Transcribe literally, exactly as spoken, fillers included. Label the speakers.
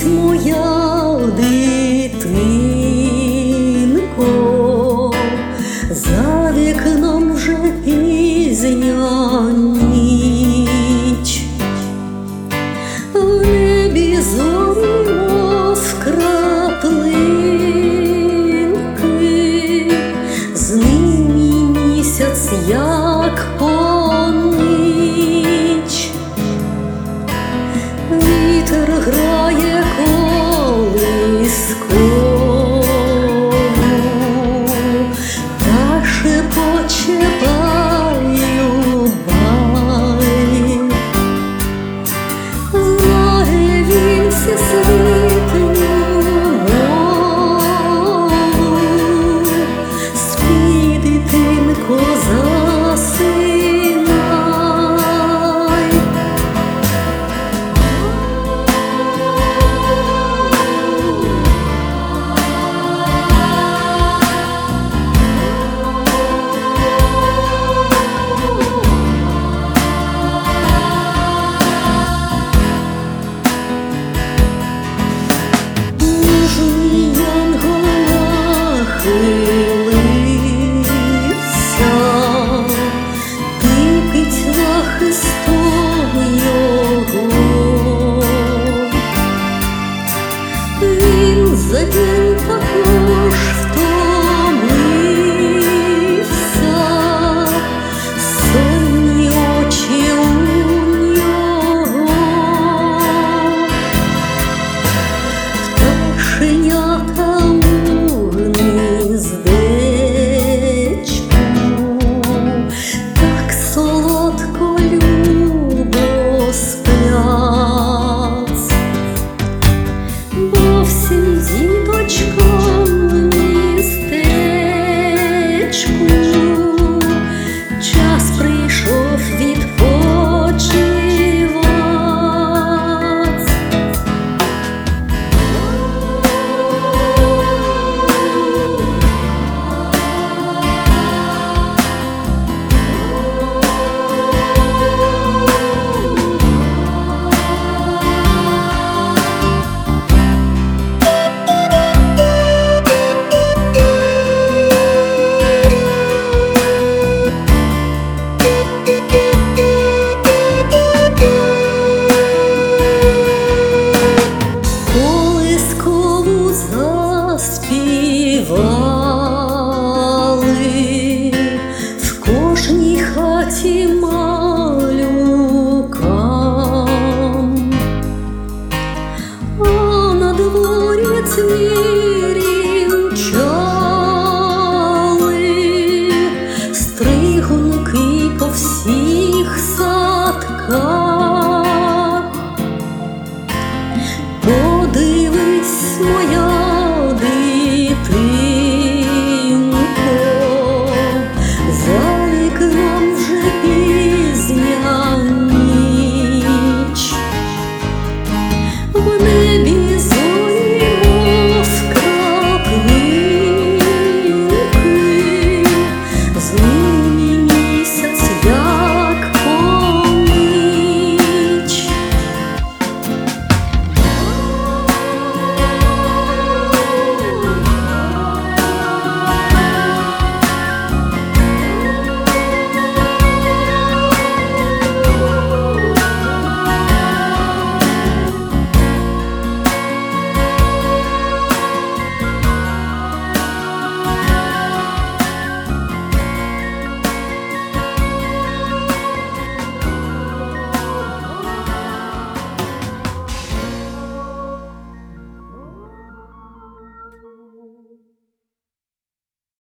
Speaker 1: моя дитинко, за вікном вже пізня ніч, в небі зорі, мов краплинки, з ними місяць, як понич. Вітер грає колискову та шепоче баю-бай. Знає він всесвітню мову, спій, дитинко, засинай. За день також втомився, сонні очі у нього, пташенята у гніздечку, так солодко, любо сплять. Всім діточкам містечку час прийшов відпочивать. Заспівали в кожній хаті малюкам, а на дворі цвіт